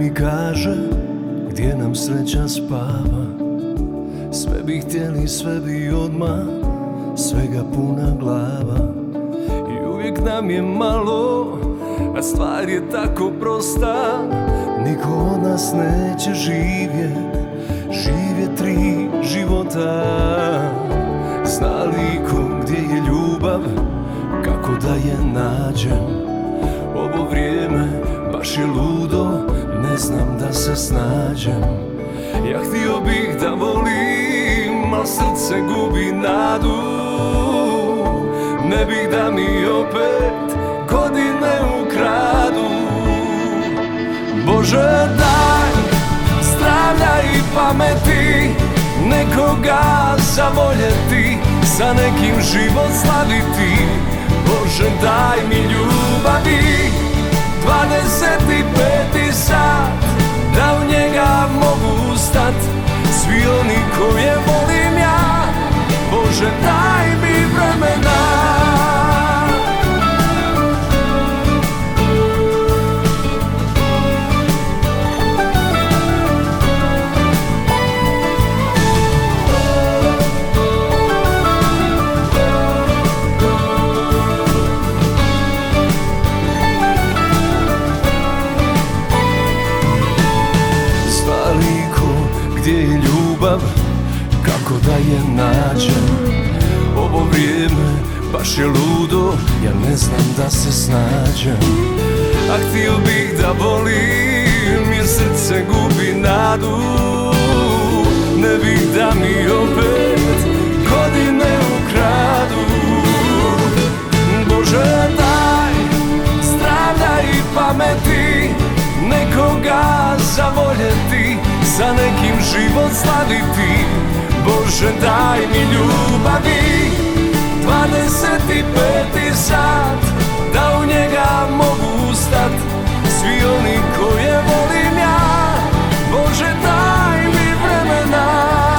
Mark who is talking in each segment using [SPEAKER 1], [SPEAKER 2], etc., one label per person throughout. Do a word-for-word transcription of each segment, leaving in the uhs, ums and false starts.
[SPEAKER 1] mi kaže gdje nam sreća spava. Sve bi htjeli, sve bi odmah, svega puna glava. I uvijek nam je malo, a stvar je tako prosta. Niko od nas neće živjet, živjet tri života. Zna li ko gdje je ljubav, kako da je nađem? Ovo vrijeme baš je ludo, ne znam da se snađem. Ja htio bih da volim, al srce gubi nadu. Ne bih da mi opet godine ukradu. Bože daj zdravlja i pameti, nekoga zavoljeti, sa nekim život slaviti. Bože daj mi ljubavi, dvadeset peti sat, da u njega mogu ustat. Svi oni koje volim ja, Bože daj mi vremena. Gdje je ljubav, kako da je nađem? Ovo vrijeme baš je ludo, ja ne znam da se snađem. A htio bih da volim, jer srce gubi nadu. Ne bih da mi opet godine ukradu. Bože daj zdravlja i pameti, nekoga zavoljeti, sa nekim život slaviti. Bože daj mi ljubavi, dvadeset peti sat, da u njega mogu ustat. Svi oni koje volim ja, Bože daj mi vremena.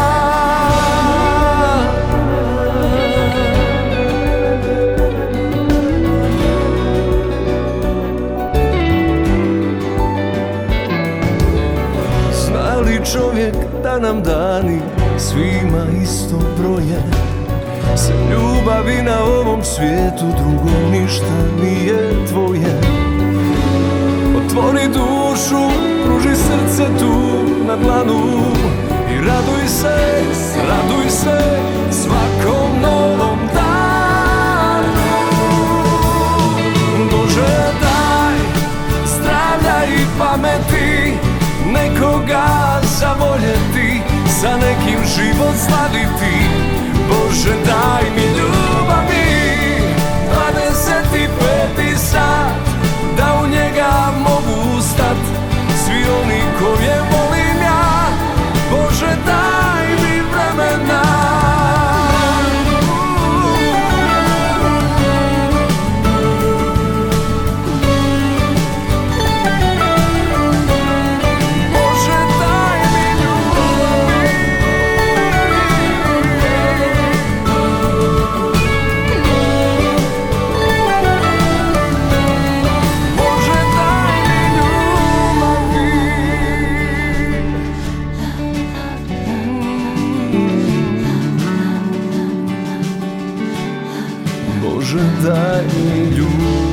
[SPEAKER 1] Čovjek da nam dani svima isto broje. Sem ljubavi na ovom svijetu drugo ništa nije tvoje. Otvori dušu, pruži srce tu na dlanu i raduj se, raduj se svakom novom danu. Bože daj zdravlja i pameti, nekoga zavoljeti, sa nekim život slaviti. Bože daj mi ljubavi, dvadeset peti sat, da u njega mogu ustat. Svi oni koje volim ja, Bože daj mi vremena. Bože daj mi ljubav.